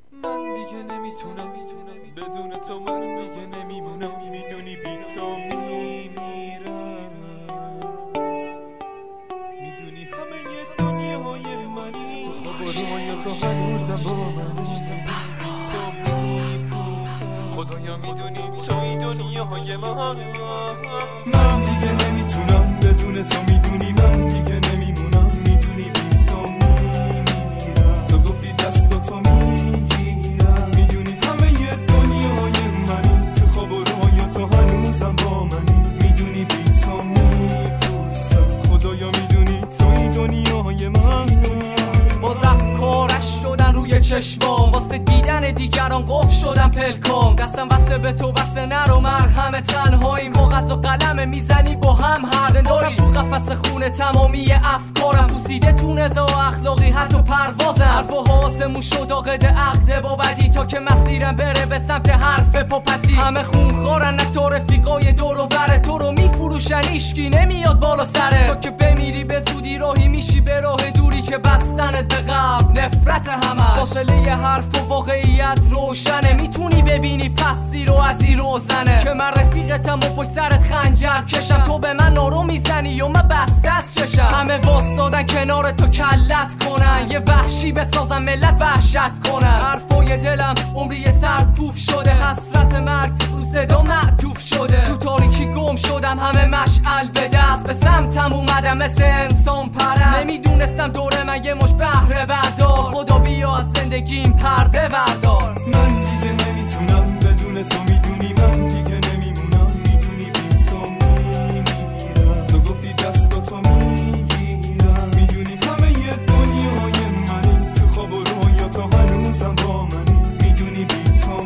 من دیگه نمیتونم بدون تو، من دیگه نمیمونم، میدونی بی تو میمیرم، میدونی همه یه دنیای منی، تو خواب و رویا تو هنوزم با منی، خدایا میدونی توی دنیای من دیگه نمیتونم بدون تو، میدونی من دیگه نمیمونم، میدونی بی تو میمیرم، تو گفتی دست تو میگیرم، میدونی همه یه دنیای منی، تو خواب و رویا تو هنوزم با منی، میدونی بی تو میپوسم، خدایا میدونی توی دنیای من. باز افکارش شدن روی چشمام، واسه دیدن دیگران قفل شدن پلکام، دستم بسته به تو بسته نرو مرهم، تنهاییم کاغذ و قلم میزنی با هم هر زنداری، تو قفس خونه تمامی افکارم، پوسیده تو نزا و اخلاقی حتی پروازم، حرف و آسمون شد عقد عقده با بدی، تا که مسیرم بره به سمت حرف پاپتی، همه خونخوارن نه تو رفیقای دور و بره، تو رو میفروشن ایشکی نمیاد بالا سره، تو که بمیری به زودی راهی میشی به راه دوری که بستنت به قبل نفرت همش، فاصله حرف و واقعیت روشنه، میتونی ببینی پس زیر و از این روزنه، که من رفیقتم و پشت سرت خنجر کشم، تو به من نارو میزنی و من بسته از چشم، همه واسادن کنار تو کلت کنن، یه وحشی بسازن ملت وحشت کنن، حرفای دلم عمری سرکوف شده، حسرت مرگ رو صدا معطوف شده، تو تاریکی گم شدم همه مشعل به دست، به سمتم اومدم مثل انسان پرست، نمیدونستم دوره من یه مش بهره بردار، خدا بیا از زندگیم پرده بردار، من دیگه نمیتونم بدون تو، میدونی من دیگه نمیمونم، میدونی بی تو میمیرم، تو گفتی دست تو میگیرم، میدونی همه یه دنیای منی، تو خواب و رویا تو هنوزم با منی، میدونی بی تو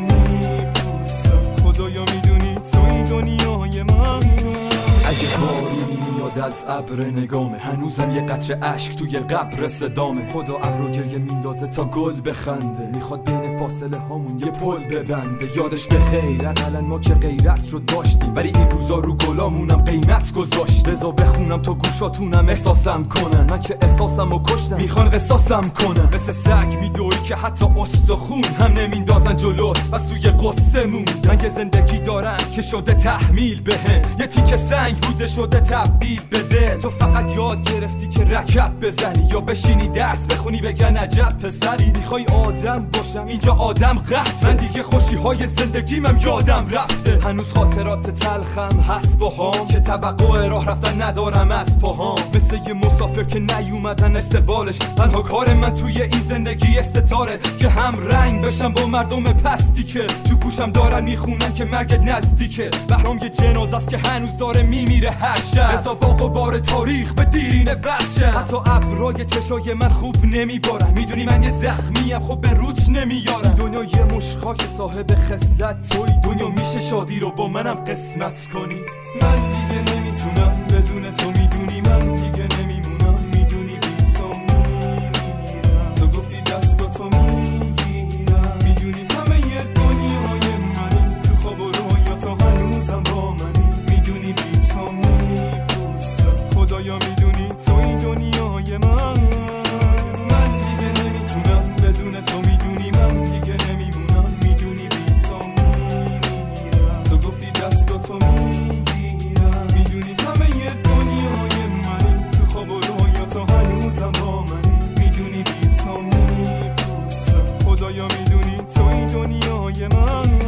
میپوسم، خدایا میدونی توی دنیای من. اگه بارونی میاد از ابر نگامه، هنوزم یه قطره اشک توی قبر صدامه، خدا ابرو گریه میندازه تا گل بخنده، میخواد بین فاصله هامون یه پل ببنده، یادش به خیر اقلا ما که غیرت رو داشتیم، ولی این روزا رو گلامونم قیمت گذاشت، لذا بخونم تا گوشاتونم احساسم کنن، من که احساسم رو کشتم میخوان قصاصم کنن، مثل سگ میدوی که حتی استخون هم نمیندازن جلوت، بس توی قصه موندن، یه زندگی دارن که شده تحمیل بهم، یه تیکه سنگ بوده شده تبدیل به دل، تو فقط یاد گرفتی که رکب بزنی یا بشینی درس بخونی بگن عجب پسری، میخوای آدم باشم اینجا آدم قحطه، من دیگه خوشی های زندگیمم یادم رفته، هنوز خاطرات تلخم هست باهام، که توقع راه رفتن ندارم از پاهام، مثل یه مسافر که نیومدن استقبالش، تنها کار من توی این زندگی استتاره، که هم رنگ بشم با مردم پستی که تو گوشم دارن میخونن که مرگت نزدیکه، بهرام یه جنازه است که هنوز داره میمیره هر شب، حساب و بار تاریخ به دیرینه واسه، حتی ابرای چشای من خوب نمیبارن، میدونی من یه زخمیم خب به روچ نمیارم، دنیا یه مش خاک صاحب خصلت توی، دنیا میشه شادی رو با منم قسمت کنی، من دیگه نمیتونم بدون تو، میدونی من دیگه نمیمونم، میدونی بی تو میمیرم، تو گفتی دست تو میگیرم، میدونی همه یه دنیای منی، تو خواب و رویا تو هنوزم با منی، میدونی بی تو میپوسم، خدایا میدونی توی دنیای من. من دیگه نمیتونم بدون تو، میدونی من دیگه نمیمونم، میدونی بی تو میمیرم، تو گفتی دست تو میگیرم، میدونی همه یه دنیای منی، تو خواب و رویا تو هنوزم با منی، میدونی بی تو میپوسم، خدایا میدونی توی دنیای من.